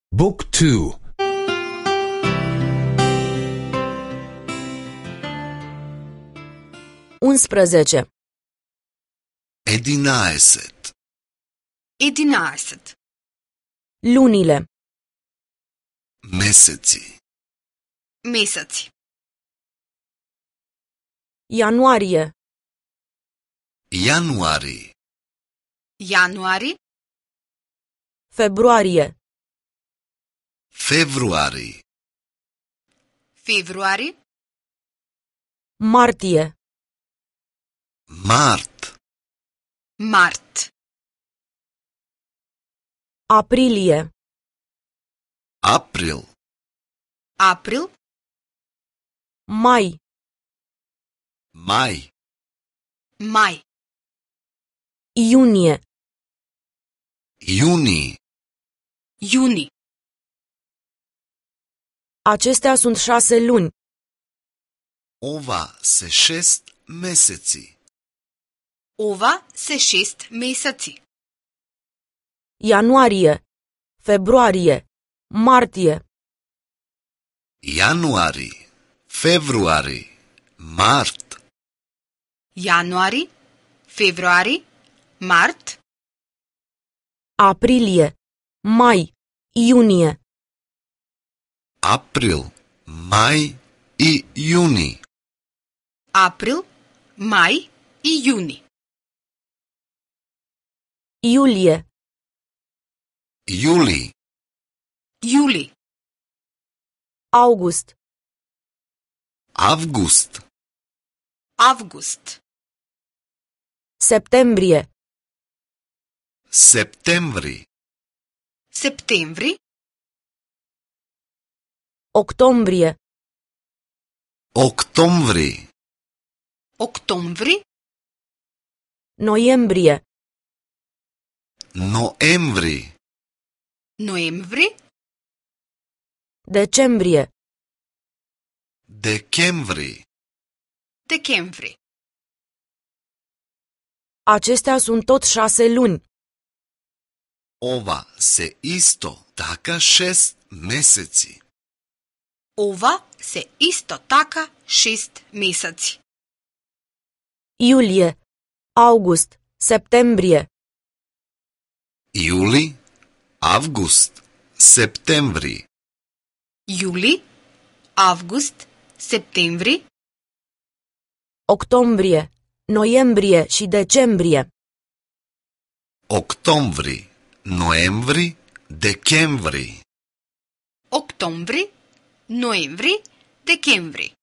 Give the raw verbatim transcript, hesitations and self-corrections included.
Book two. unsprezece. единаесет, единаесет, Lunile. месеци, месеци, Ianuarie. януари, януари, Februarie. февруари, февруари, Martie. март, март, Aprilie. април, април, Mai. май, май, Iunie. июни. июни. Acestea sunt șase luni. Ова се шест месеци. Ова се шест месеци. Ianuarie. Februarie. Martie. януари, февруари, март, Януари, февруари, март, Aprilie. Mai. Iunie. април, май и юни. април, май и июни. Iulie. Юли, Июли, August. август, август, Septembrie. септември, септември, Octombrie. октомври, октомври, Noiembrie. ноември, ноември, Decembrie. декември. декември. Acestea sunt tot șase luni. Ова се исто така шест месеци. Ова се исто така шест месеци. Iulie. August. Septembrie. Юли, август, септември. Иули, август, септември, Octombrie. Noiembrie și decembrie. Октомври, ноември, декември. октомври, ноември, декември.